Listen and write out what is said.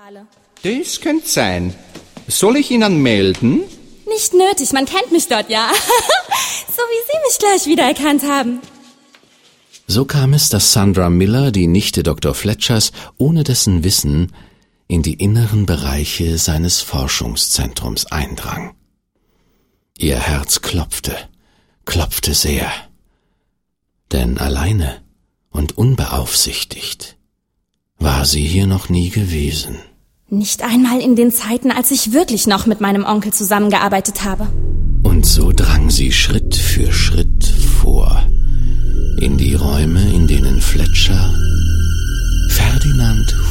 Zentrale. Das könnte sein. Soll ich Ihnen melden? Nicht nötig, man kennt mich dort ja. So wie Sie mich gleich wiedererkannt haben. So kam es, dass Sandra Miller, die Nichte Dr. Fletchers, ohne dessen Wissen in die inneren Bereiche seines Forschungszentrums eindrang. Ihr Herz klopfte sehr. Denn alleine und unbeaufsichtigt war sie hier noch nie gewesen. Nicht einmal in den Zeiten, als ich wirklich noch mit meinem Onkel zusammengearbeitet habe. Und so drang sie Schritt für Schritt vor, in die Räume, in denen Fletcher Ferdinand